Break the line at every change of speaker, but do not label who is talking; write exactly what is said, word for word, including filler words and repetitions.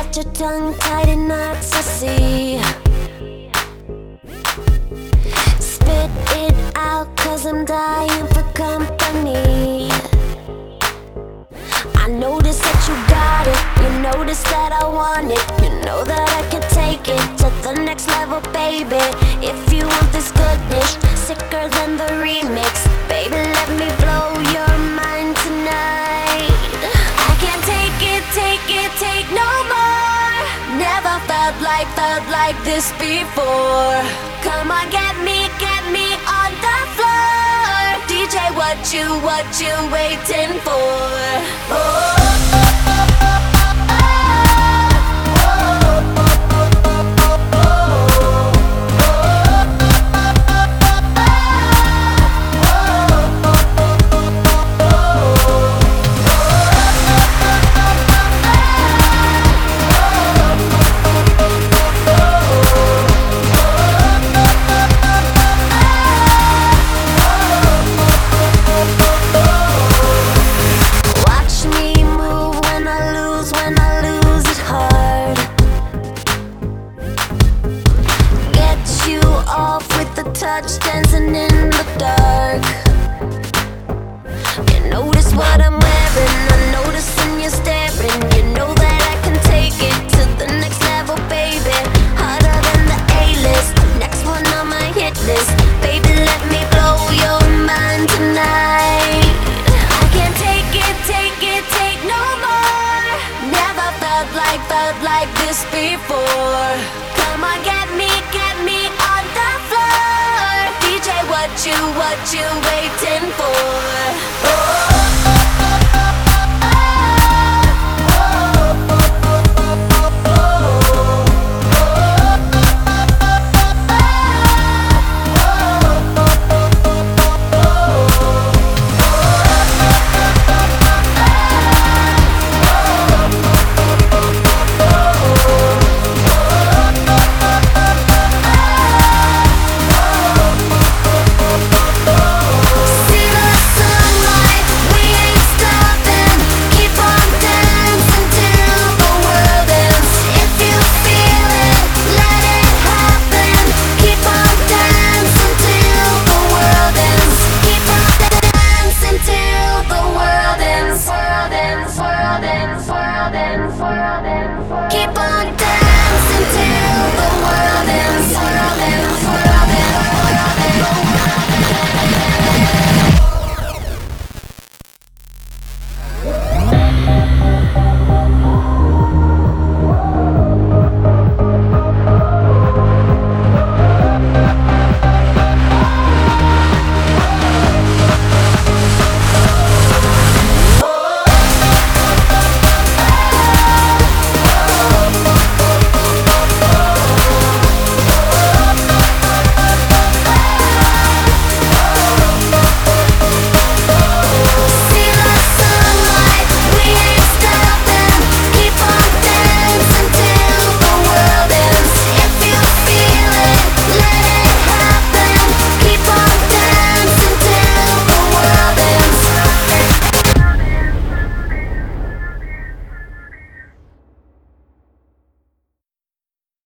got your tongue tied in knots, I see. Spit it out, cause I'm dying for company. I notice that you got it, you notice that I want it. You know that I can take it to the next level, baby. If you want this goodness, sicker than the remix, baby, let me blow your mind tonight. I can't take it, take it, take no more. Never felt like, felt like this before. Come on, get me, get me on the floor. D J, what you, what you waiting for? Oh. Touch dancing in the dark. You notice what I'm wearing, I notice when you're staring. You know that I can take it to the next level, baby. Harder than the A-list, next one on my hit list. Baby, let me blow your mind tonight. I can't take it, take it, take no more. Never felt like, felt like this before. Come on, get me, get me on the floor. What you, what you waiting